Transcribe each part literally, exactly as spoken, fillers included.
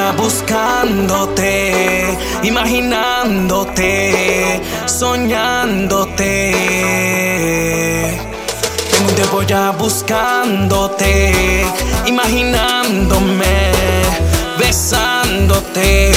ya buscándote, imaginándote, soñándote. Tengo un tiempo ya buscándote, imaginándome, besándote.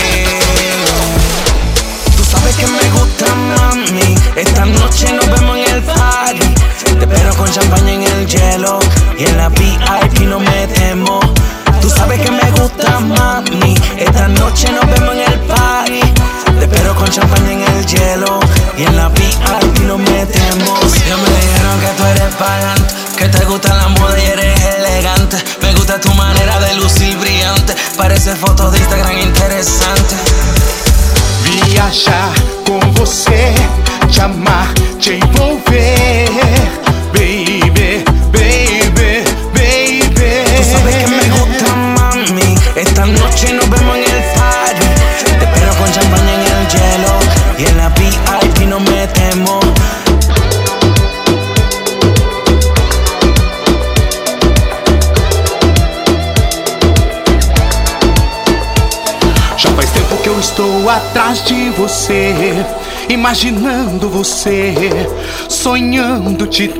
Tú sabes que me gusta, mami. Esta noche nos vemos en el party. Te espero con champaña en el hielo y en la V I P nos metemos. Tú sabes que me gusta, mami. Esta noche nos vemos en el party. Te espero con champaña en el hielo y en la V I P nos metemos. Ya me dijeron que tú eres pagante, que te gusta la moda y eres elegante. Me gusta tu manera de lucir brillante, parece fotos de Instagram interesante. Viajar com você, te amar, te envolver, baby, baby, baby. Tú sabes que me gusta, mami. Esta noche nos vemos en el party. Te espero con champaña en el hielo y en la V I P nos metemos. Já faz tempo que eu estou atrás de você, imaginando você, sonhando te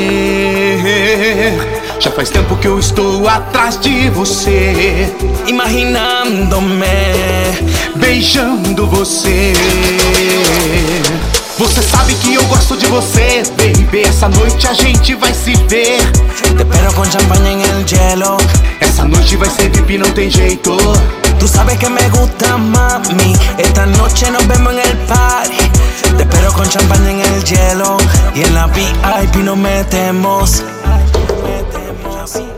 ter. Já faz tempo que eu estou atrás de você, imaginándome, beijando você. Você sabe que eu gosto de você, baby. Essa noite a gente vai se ver. Te espero con champaña en el hielo. Essa noite vai ser V I P, não tem jeito. Tú sabes que me gusta, mami. Esta noche nos vemos en el party. Te espero con champaña en el hielo y en la V I P nos metemos.